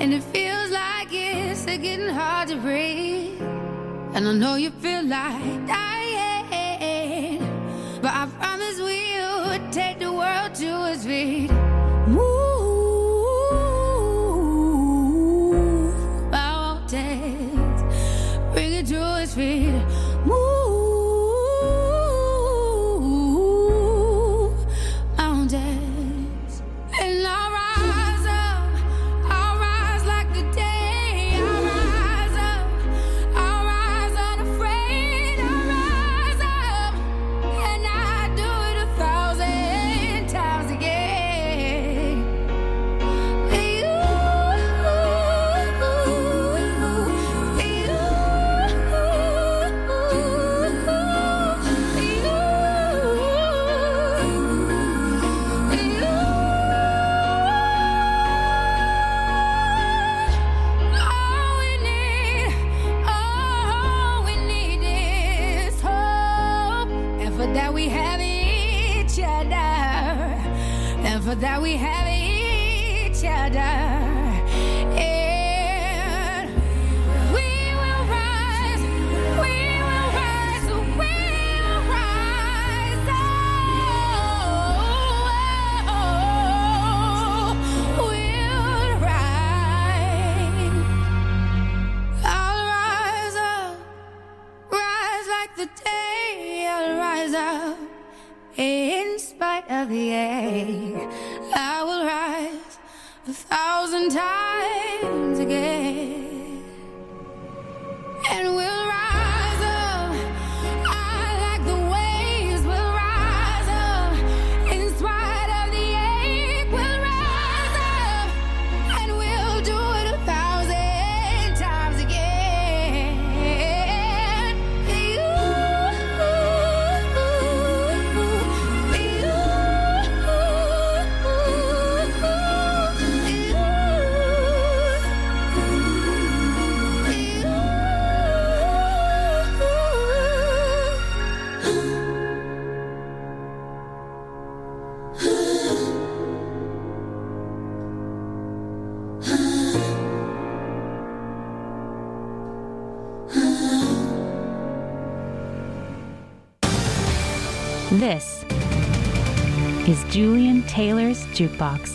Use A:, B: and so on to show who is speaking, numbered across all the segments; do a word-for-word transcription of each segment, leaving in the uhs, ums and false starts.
A: And it feels like it's getting hard to breathe. And I know you feel like dying, but I promise we'll take the world to its feet. Move mountains, bring it to its feet. Move mountains, and I'll rise up, I'll rise like the day. I'll rise up, I'll rise unafraid. I'll rise up, and I do it a thousand times again. You, all we need, all we need is hope. And for that we have each other. And for that we have each other. And we will rise, we will rise, we will rise. Oh, we'll rise. I'll rise up, rise like the day. I'll rise up in spite of the ache. I will rise a thousand times again. And we'll rise up, I like the waves. We'll rise up in spite of the ache. We'll rise up, and we'll do it a thousand times again. You,
B: This is Julian Taylor's Jukebox.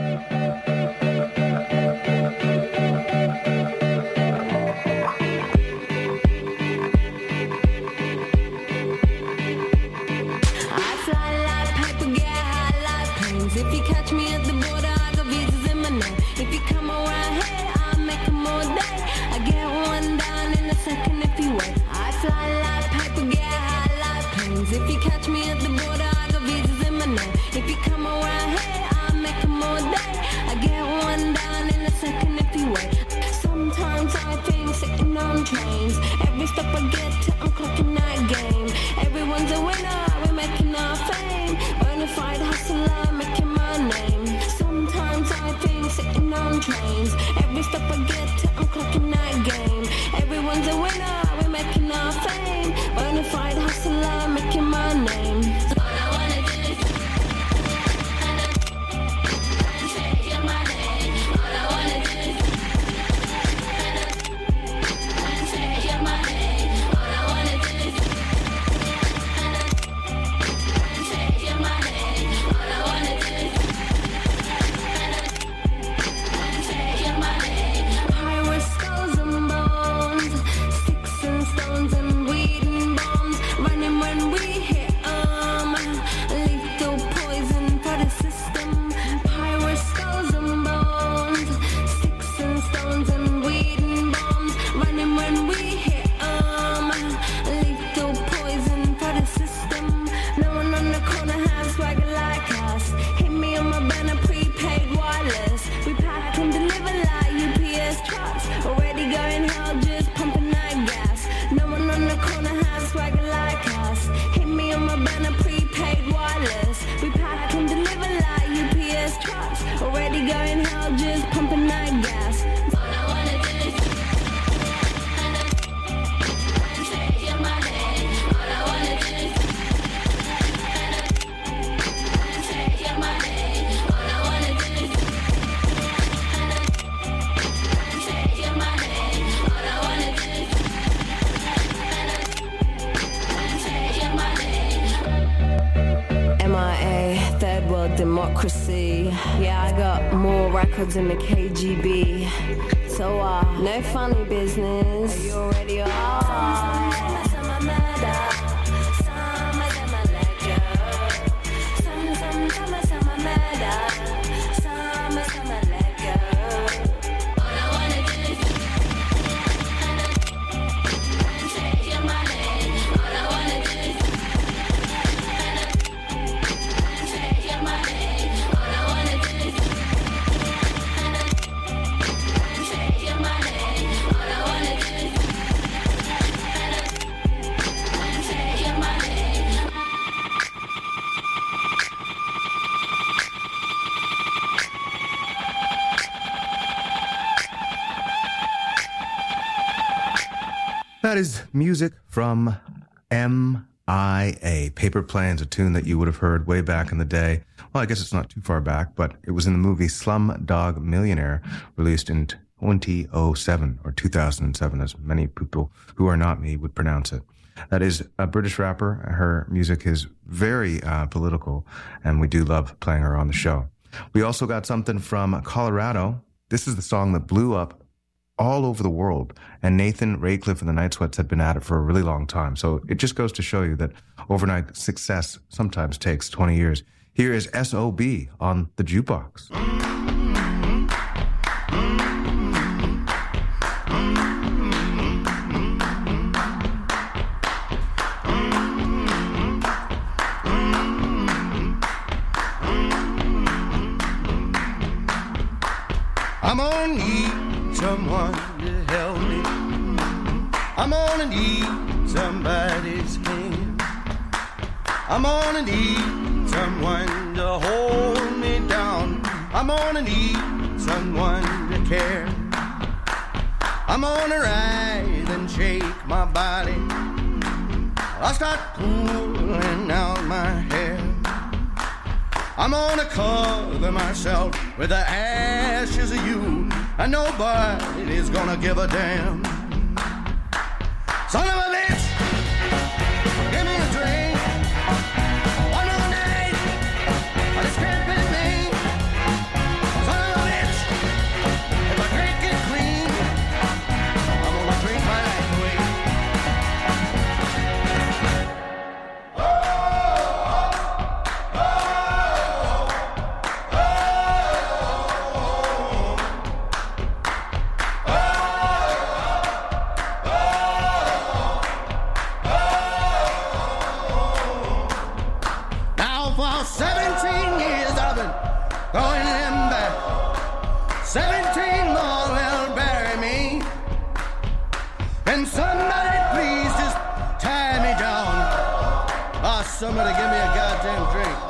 C: I fly like paper, get high like planes. If you catch me at the border, I got visas in my name. If you come around here, I'll make them all day. I get one down in a second if you wait. I fly like paper, get high like planes. If you catch me at the border, I got visas in my name. If you come around here, I'll make them all day. I get one down in a second if you wait. Sometimes I think sitting on trains. Every step I get to, I'm clocking that game. Everyone's a winner, we're making our fame. Bonafide hustler, making my name. Sometimes I think sitting on trains. Every step I get to, I'm clocking that game. Everyone's a winner, we're making our fame. Bonafide hustler, making my name. All I wanna do is say my name. All I wanna do is say my name. All I wanna do is say my name. All I wanna do is say my name. Pirates, skulls and bones, sticks and stones and weed and bombs. Running when we hit 'em. Lethal poison for the system. Pirates, skulls and bones, sticks and stones and weed and bombs. Running when we hit 'em. Lethal poison for the system. No one on the corner has swagger like us. Hit me on my banner, prepaid wireless. We pack and deliver like U P S trucks. Already going hell, just pumping that gas. No one on the corner has swagger like us. Hit me on my banner, prepaid wireless. We pack and deliver like U P S trucks. Already going hell, just pumping that gas. All I wanna do is say my name. All I wanna do is say my name. All I wanna do is G. Yeah, I got more records in the K G B. So, uh, no funny business. Are you already on?
D: That is music from M I A. Paper Planes, a tune that you would have heard way back in the day. Well, I guess it's not too far back, but it was in the movie Slumdog Millionaire, released in twenty oh seven, or two thousand seven, as many people who are not me would pronounce it. That is a British rapper. Her music is very uh, political, and we do love playing her on the show. We also got something from Colorado. This is the song that blew up all over the world, and Nathan Raycliffe and the Night Sweats had been at it for a really long time. So it just goes to show you that overnight success sometimes takes twenty years. Here is S O B on the Jukebox.
E: I'm gonna need someone to help me. I'm gonna need somebody's hand. I'm gonna need someone to hold me down. I'm gonna need someone to care. I'm gonna rise and shake my body. I'll start pulling out my hair. I'm gonna cover myself with the ashes of you, and nobody's gonna give a damn. Son of a bitch, give me a drink. One more night, but it's can't be me. Son of a bitch, if I drink it clean, I'm gonna drink my life away. seventeen years I've been going them back. seventeen more will bury me. And somebody please just tie me down. Oh, somebody give me a goddamn drink.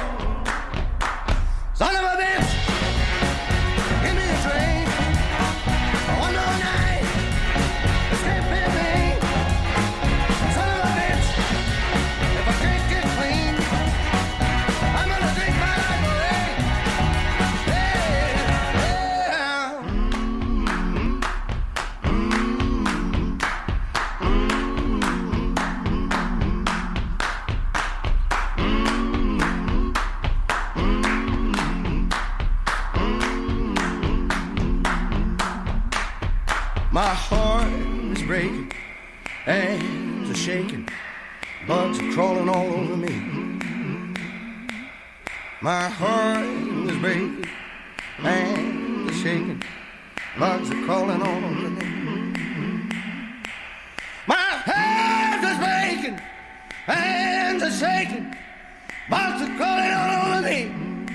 E: Son of a bitch, give me a drink. One more night, this can't be me. Son of a bitch, if I can't get clean, I'm gonna drink my life away. Yeah, yeah. My heart is breaking, hands are shaking, bugs are crawling all over me. My heart is breaking, hands are shaking, bugs are crawling all over me. My hands are breaking, hands are shaking, bugs are crawling all over me.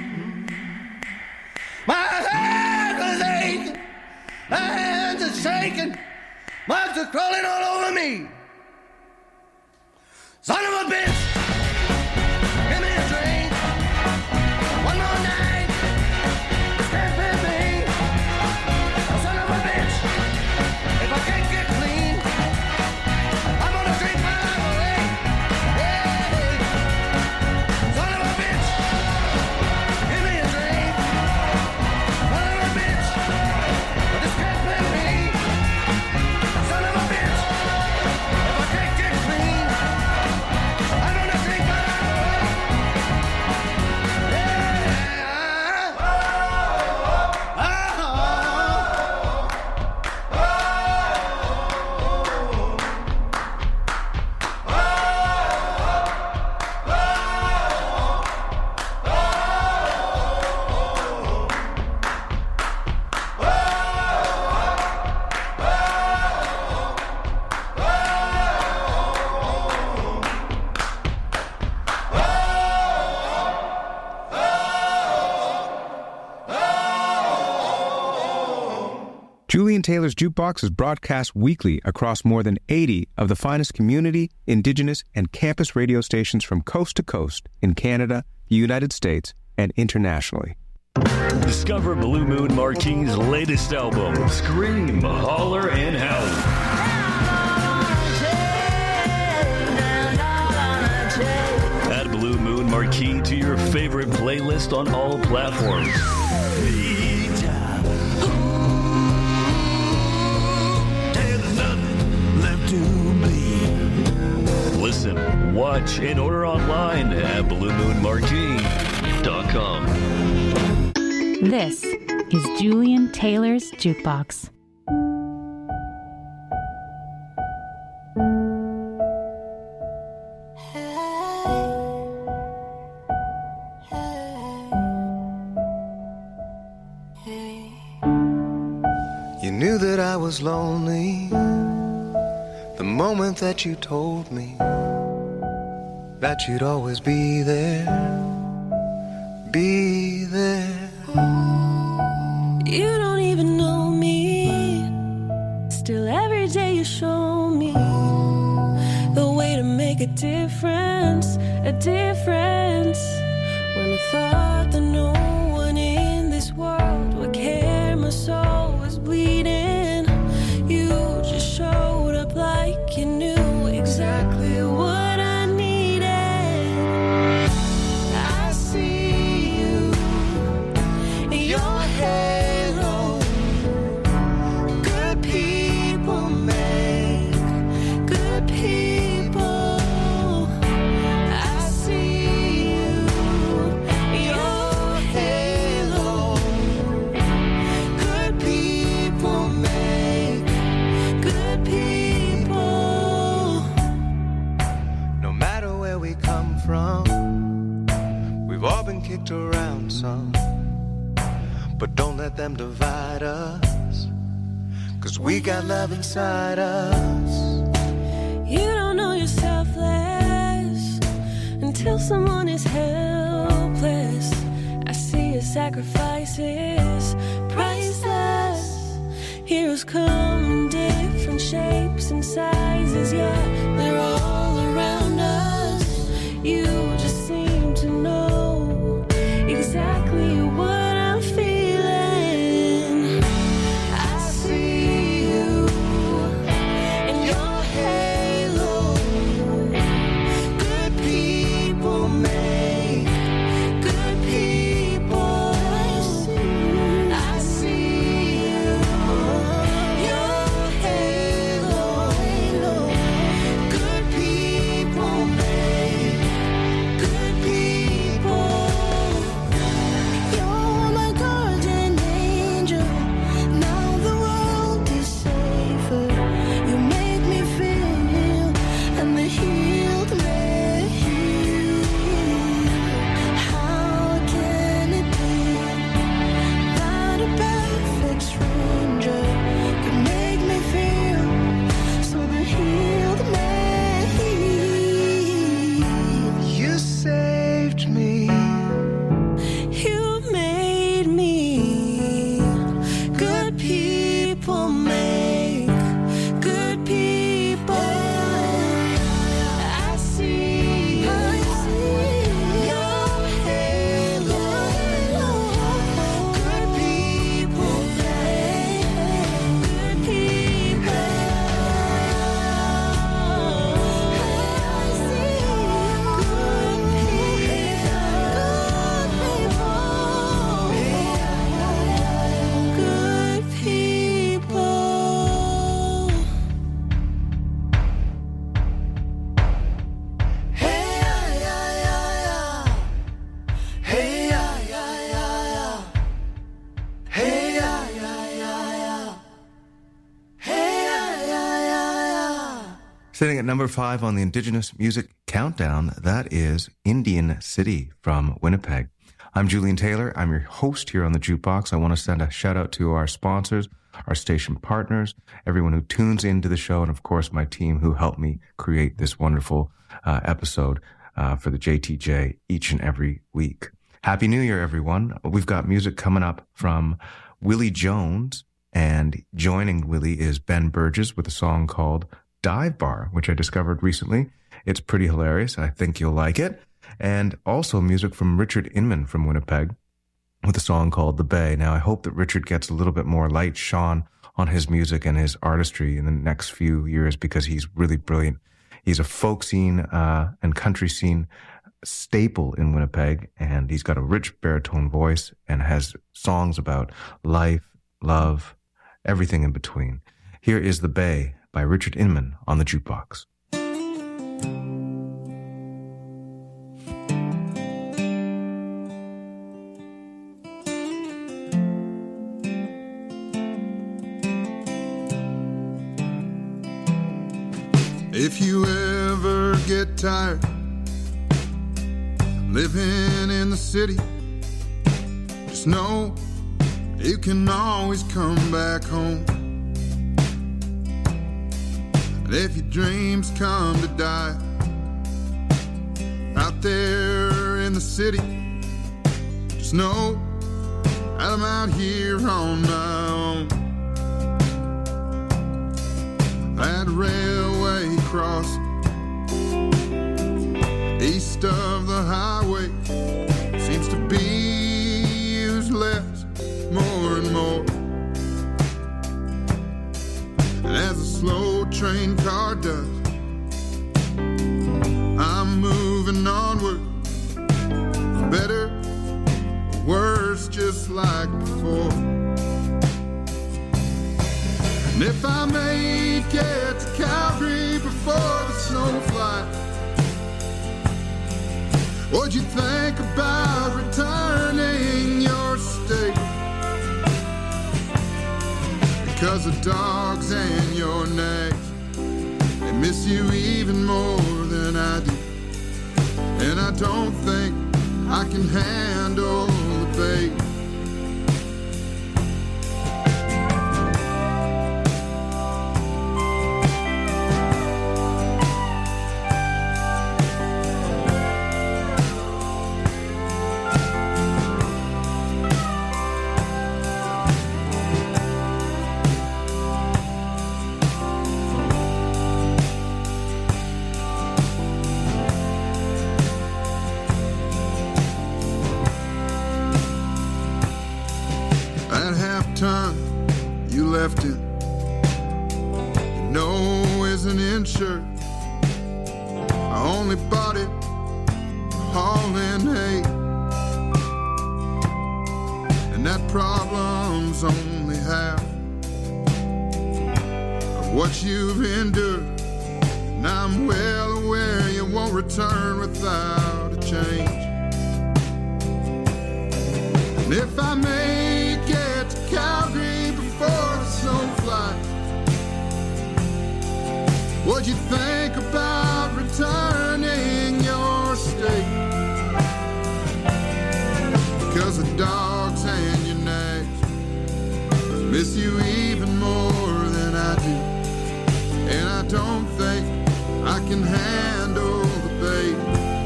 E: My hands are aching, hands are shaking, bugs are crawling all over me. Son of a bitch, give me a drink. One more night, this can't be me. Son of a bitch, if I can't get clean, I'm gonna drink my life away. Yeah. Son of a bitch, give me a drink. Son of a bitch, this can't be me. Son of a bitch, if I can't get clean, I'm gonna
F: Julian Taylor's Jukebox is broadcast weekly across more than eighty of the finest community, indigenous, and campus radio stations from coast to coast in Canada, the United States, and internationally.
G: Discover Blue Moon Marquis's latest album, Scream, Holler, and Howl. Add Blue Moon Marquis to your favorite playlist on all platforms. Listen, watch, and order online at blue moon marquis dot com.
B: This is Julian Taylor's Jukebox.
E: You knew that I was lonely the moment that you told me that you'd always be there, be there.
C: You don't even know me. Still every day you show me the way to make a difference, a difference. When I thought that no one in this world would care, my soul was bleeding. You just showed up like you knew exactly what I needed. I see you in your halo. Good people make good people. I see you in your halo. Good people make good people.
E: No matter where we come from, we've all been kicked around some. But don't let them divide us, 'cause we got love inside us.
C: You don't know you're selfless until someone is helpless. I see your sacrifices, priceless. Heroes come in different shapes and sizes, yeah, they're all around us. You just seem to know exactly what I'm feeling. I see you in your halo. Good people make good people. I see you, your halo. Good people make good people. You're my guardian angel. Now the world is safer. You make me feel, and the healed may heal. How can it be that a perfect stranger could make me feel so the healed may heal?
E: You saved me.
C: You made me. Good people make good people. I see you. Your halo. Good people make good people. I see good people. Good people. Hey, yeah, yeah, yeah, yeah. Hey, yeah, yeah, yeah, yeah. Hey, yeah, yeah, yeah, yeah. Hey, yeah, yeah, yeah, yeah.
D: Sitting at number five on the Indigenous Music Countdown, that is Indian City from Winnipeg. I'm Julian Taylor. I'm your host here on the Jukebox. I want to send a shout out to our sponsors, our station partners, everyone who tunes into the show, and of course my team who helped me create this wonderful uh, episode uh, for the J T J each and every week. Happy New Year, everyone. We've got music coming up from Willie Jones And joining Willie is Ben Burgess with a song called Dive Bar, which I discovered recently. It's pretty hilarious. I think you'll like it. And also music from Richard Inman from Winnipeg with a song called The Bay. Now, I hope that Richard gets a little bit more light shone on his music and his artistry in the next few years because he's really brilliant. He's a folk scene uh, and country scene staple in Winnipeg, and he's got a rich baritone voice and has songs about life, love, everything in between. Here is The Bay by Richard Inman on the Jukebox.
H: If you ever get tired living in the city, just know you can always come back home. And if your dreams come to die out there in the city, just know that I'm out here on my own. That railway crossing east of the highway seems to be used less, more and more. And as a slow train car does, I'm moving onward, for better or worse, just like before. And if I make it to Calgary before the snow flies, what'd you think about returning your state? Because the dogs and your nags, they miss you even more than I do. And I don't think I can handle the bait. Left it, you know, isn't insured. I only bought it hauling hay, and that problem's only half of what you've endured. And I'm well aware you won't return without a change. And if I make it to Calgary before the snow flies, what'd you think about returning your state? Because the dogs and your nags miss you even more than I do. And I don't think I can handle the bait.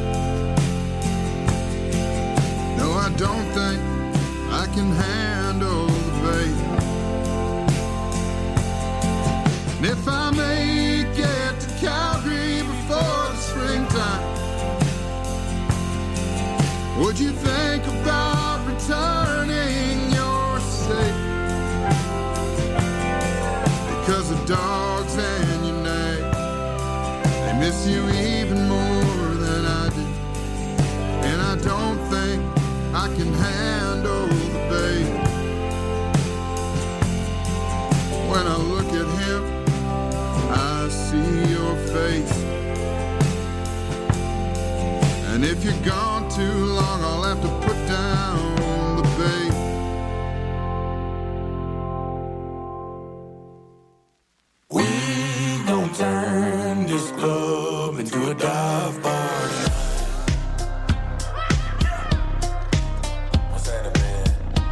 H: No, I don't think I can handle the bait. And if I make it to Calgary before the springtime, what'd you think about returning your state? Because the dogs and your nags, they miss you even more than I do. And I don't think I can handle the bait. When I look at him, I see your face. And if you're gone too long, I'll have to put down the bait.
I: We gon' turn this club into a dive bar.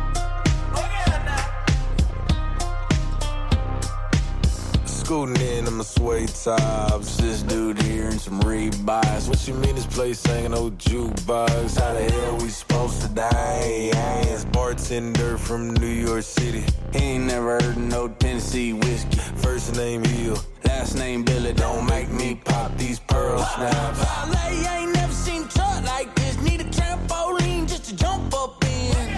I: Scooting in, I'm the suede tops. This dude here in some Reeboks. What you mean this place ain't no jukebox? How the hell we supposed to die? Ass bartender from New York City. He ain't never heard of no Tennessee whiskey. First name Hill, last name Billy. Don't make me pop these pearl snaps.
J: Ballet, I ain't never seen a truck like this. Need a trampoline just to jump up in.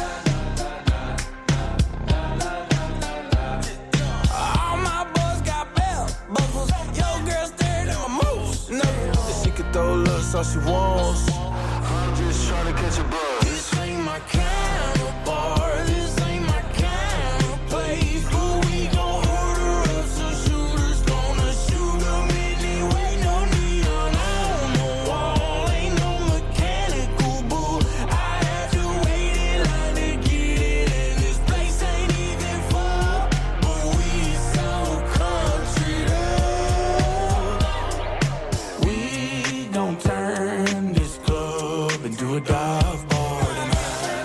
J: All my boys got belt buckles. Yo, girl stared at my moves. No,
I: she could throw looks all she wants. I'm just trying to catch a buzz.
J: This ain't my kind of bar. This ain't my kind of place. But we gon' order up some shooters. Gonna shoot them anyway. No neon on the wall. Ain't no mechanical bull. I had to wait in line to get it. And this place ain't even full. But we so country up.
I: We gon' turn this club into a dive bar tonight.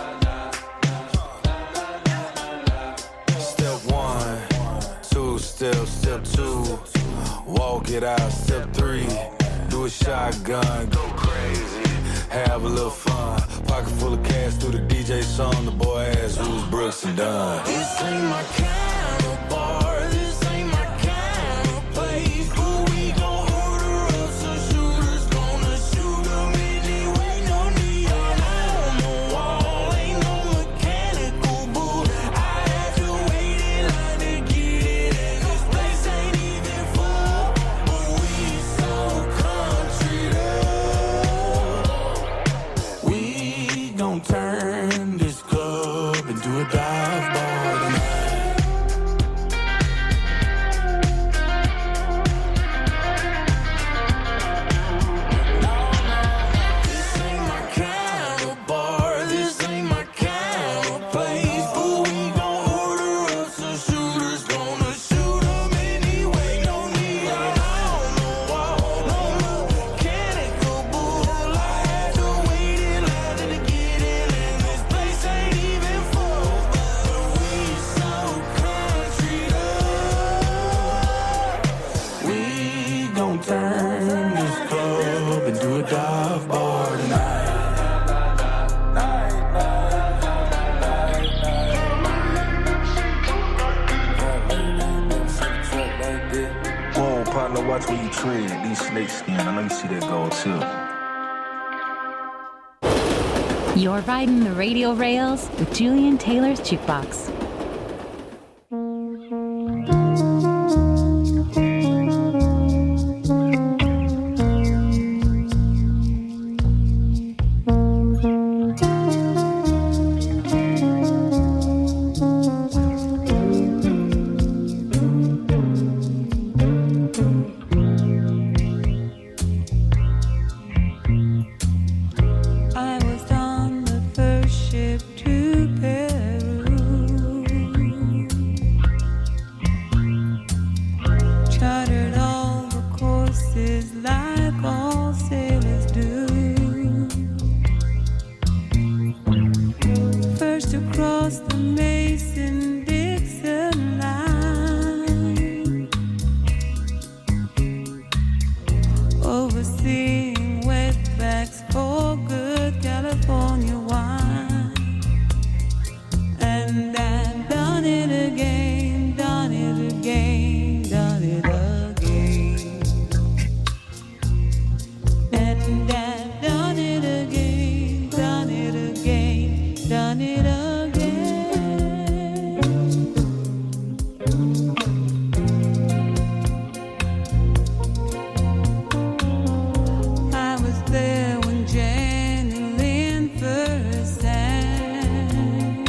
I: Step one, two step, step two, walk it out. Step three, do a shotgun, go crazy, have a little fun. Pocket full of cash through the D J song. The boy asks who's Brooks and Dunn.
J: This ain't my kind of bar. This ain't my kind of place. But we gon' order up some shooters. Gonna shoot them anyway. No neon on the wall. Ain't no mechanical bull. I had to wait in line to get it. And this place ain't even full. But we so country up.
I: We gon' turn this club into a dive bar tonight.
J: This ain't my kind of bar. This ain't my kind of place. But we gon' order up some shooters. Gonna shoot them anyway. No neon on the wall. No mechanical bull. I had to wait in line to get in. And this place ain't even full. But we so country up.
I: We gon' turn this club into a dive bar tonight. Whoa, partner, watch where you tread. These snake skin, I know you see that gold too.
B: You're riding the radio rails with Julian Taylor's Jukebox.
K: I was on the first ship to Peru. Chartered all the courses like all sailors do. First across the Mason-Dixon line, overseeing wetbacks for good California wine. And I've done it again, done it again, done it again. And I've done it again, done it again, done it again. I was there when Jan and Lynn first sang.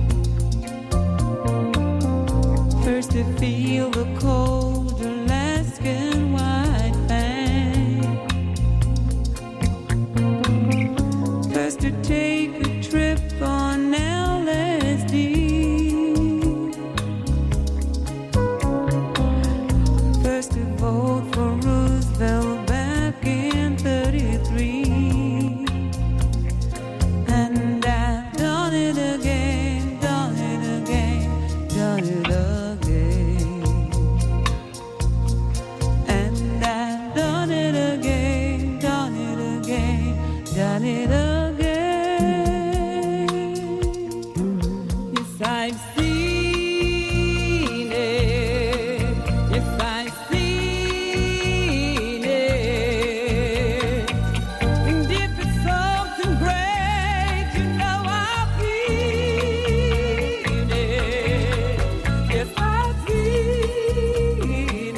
K: First to feel the cold Alaskan white fang. First to take a trip on L S D. First to vote for Roosevelt back in thirty-three. And I've done it again, done it again, done it again. Yes, I've seen it. Yes, I've seen it. And if it's something great, you know I've seen it. Yes, I've seen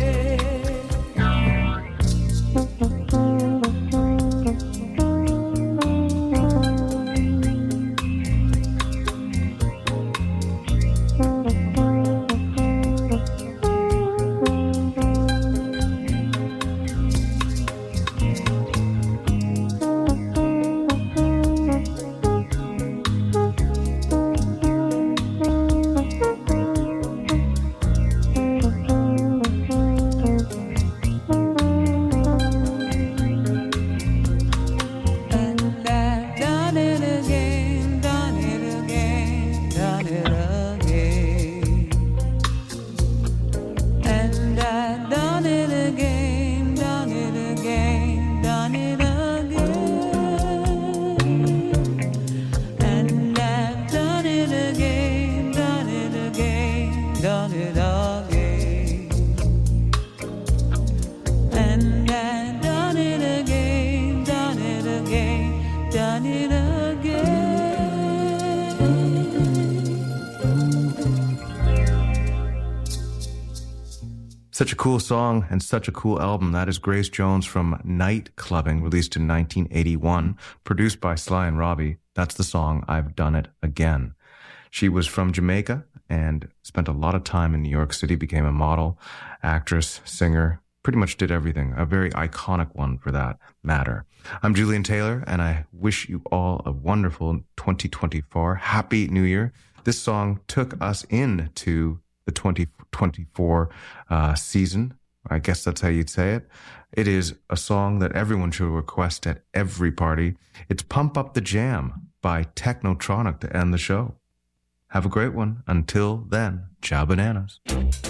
D: Such a cool song and such a cool album. That is Grace Jones from Night Clubbing, released in nineteen eighty-one, produced by Sly and Robbie. That's the song I've Done It Again. She was from Jamaica and spent a lot of time in New York City, became a model, actress, singer, pretty much did everything. A very iconic one for that matter. I'm Julian Taylor, and I wish you all a wonderful twenty twenty-four. Happy New Year. This song took us into the twenty twenty-four uh, season. I guess that's how you'd say it. It is a song that everyone should request at every party. It's Pump Up the Jam by Technotronic to end the show. Have a great one. Until then, ciao bananas.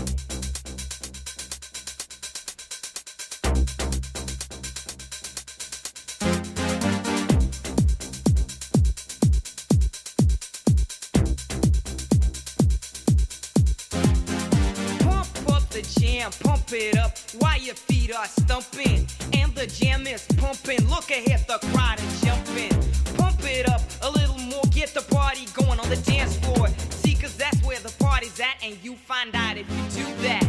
L: Pump it up while your feet are stumping and the jam is pumping. Look ahead, the crowd is jumping. Pump it up a little more, get the party going on the dance floor. See, cause that's where the party's at, and you find out if you do that.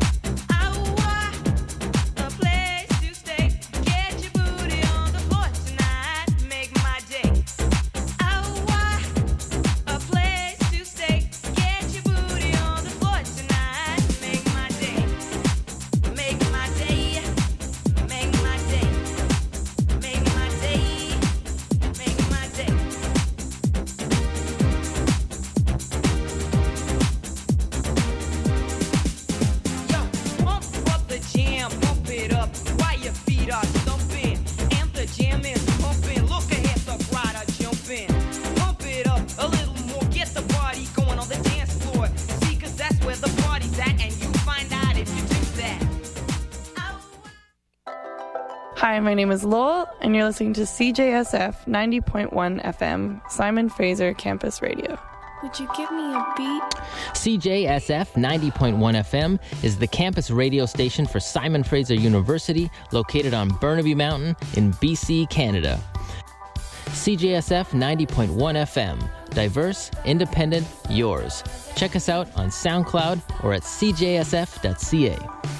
M: Hi, my name is Lowell, and you're listening to C J S F ninety point one F M, Simon Fraser Campus Radio.
N: Would you give me a beat?
O: C J S F ninety point one F M is the campus radio station for Simon Fraser University, located on Burnaby Mountain in B C, Canada. C J S F ninety point one F M. Diverse, independent, yours. Check us out on SoundCloud or at c j s f dot c a.